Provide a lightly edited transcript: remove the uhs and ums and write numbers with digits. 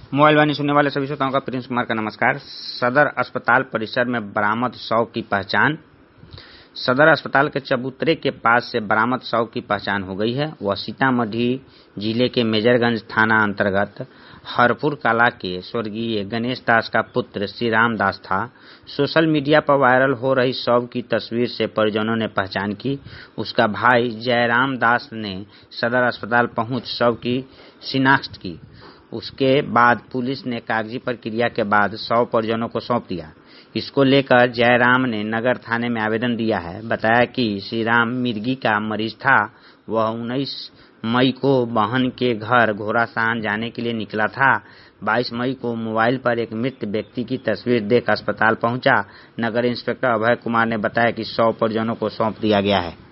Mobile वाणी सुनने वाले सभी श्रोताओं का प्रिंस कुमार का नमस्कार। सदर अस्पताल परिसर में बरामद शव की पहचान। सदर अस्पताल के चबूतरे के पास से बरामद शव की पहचान हो गई है। वह सीतामढ़ी जिले के मेजरगंज थाना अंतर्गत हरपुर कला के स्वर्गीय गणेश दास का पुत्र श्री राम दास था। सोशल मीडिया पर वायरल हो रही शव की तस्वीर से परिजनों ने पहचान की। उसका भाई जयराम दास ने सदर अस्पताल पहुंच शव की शिनाख्त की। उसके बाद पुलिस ने कागजी प्रक्रिया के बाद शव परिजनों को सौंप दिया। इसको लेकर जयराम ने नगर थाने में आवेदन दिया है। बताया कि श्री राम मिर्गी का मरीज था। वह 19 मई को बहन के घर घोड़ासान जाने के लिए निकला था। 22 मई को मोबाइल पर एक मृत व्यक्ति की तस्वीर देख अस्पताल पहुंचा। नगर इंस्पेक्टर अभय कुमार ने बताया कि शव परिजनों को सौंप दिया गया है।